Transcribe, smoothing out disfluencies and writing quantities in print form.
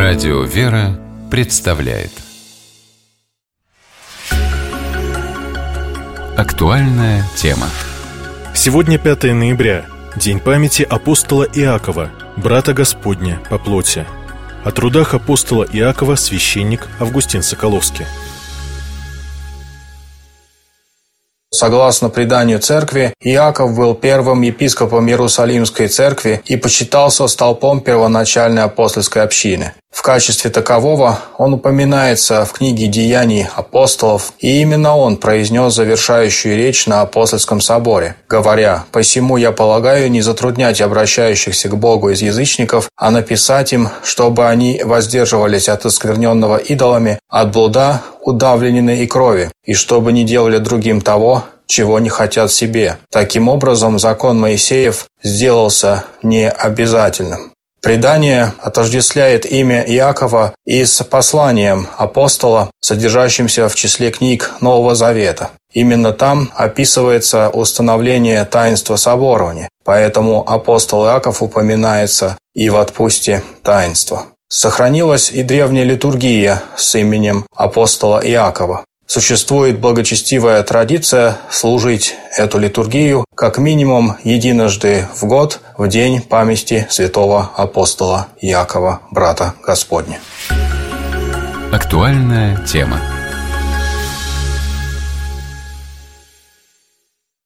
Радио «Вера» представляет актуальная тема. Сегодня 5 ноября, день памяти апостола Иакова, брата Господня по плоти. О трудах апостола Иакова священник Августин Соколовский. Согласно преданию церкви, Иаков был первым епископом Иерусалимской церкви и почитался столпом первоначальной апостольской общины. В качестве такового он упоминается в книге «Деяний апостолов», и именно он произнес завершающую речь на апостольском соборе, говоря: «Посему я полагаю не затруднять обращающихся к Богу из язычников, а написать им, чтобы они воздерживались от оскверненного идолами, от блуда, удавленины и крови, и чтобы не делали другим того, чего не хотят себе». Таким образом, закон Моисеев сделался необязательным. Предание отождествляет имя Иакова и с посланием апостола, содержащимся в числе книг Нового Завета. Именно там описывается установление таинства соборования, поэтому апостол Иаков упоминается и в отпусте таинства. Сохранилась и древняя литургия с именем апостола Иакова. Существует благочестивая традиция служить эту литургию как минимум единожды в год в день памяти святого апостола Иакова, брата Господня. Актуальная тема.